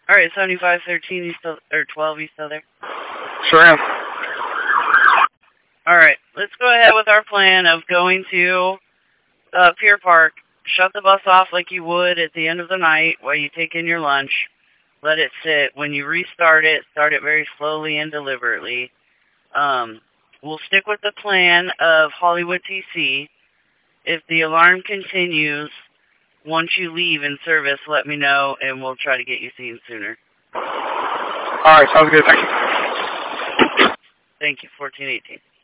All right, 7513, you still, or 12, you still there? Sure am. All right, let's go ahead with our plan of going to Pier Park. Shut the bus off like you would at the end of the night while you take in your lunch. Let it sit. When you restart it, start it very slowly and deliberately. We'll stick with the plan of Hollywood TC. If the alarm continues, once you leave in service, let me know, and we'll try to get you seen sooner. All right, sounds good. Thank you. Thank you, 1418.